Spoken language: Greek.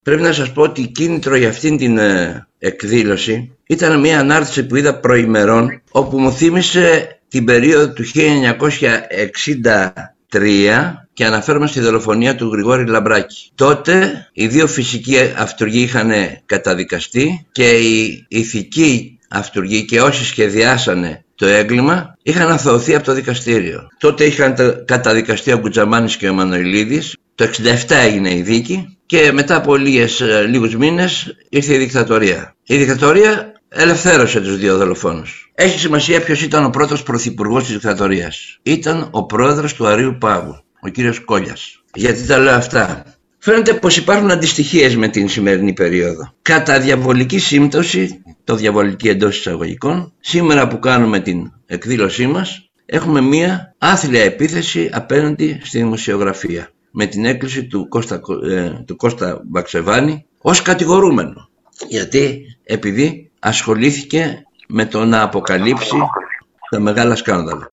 Πρέπει να σας πω ότι κίνητρο για αυτήν την εκδήλωση ήταν μια ανάρτηση που είδα προημερών, όπου μου θύμισε την περίοδο του 1963 και αναφέρομαι στη δολοφονία του Γρηγόρη Λαμπράκη. Τότε οι δύο φυσικοί αυτούργοι είχαν καταδικαστεί και οι ηθικοί αυτούργοι και όσοι σχεδιάσανε το έγκλημα είχαν αθωωωθεί από το δικαστήριο. Τότε είχαν καταδικαστεί ο Γκουτζαμάνης και ο Μανωηλίδης. Το 1967 έγινε η δίκη και μετά από λίγους μήνες ήρθε η δικτατορία. Η δικτατορία ελευθέρωσε τους δύο δολοφόνους. Έχει σημασία ποιος ήταν ο πρώτος πρωθυπουργός της δικτατορίας. Ήταν ο πρόεδρος του Αρείου Πάγου, ο κύριος Κόλλιας. Γιατί τα λέω αυτά? Φαίνεται πως υπάρχουν αντιστοιχίες με την σημερινή περίοδο. Κατά διαβολική σύμπτωση, το διαβολική εντός εισαγωγικών, σήμερα που κάνουμε την εκδήλωσή μας, έχουμε μία άθλια επίθεση απέναντι στη δημοσιογραφία, με την έκκληση του Κώστα Μπαξεβάνη ως κατηγορούμενο. Γιατί επειδή ασχολήθηκε με το να αποκαλύψει τα μεγάλα σκάνδαλα.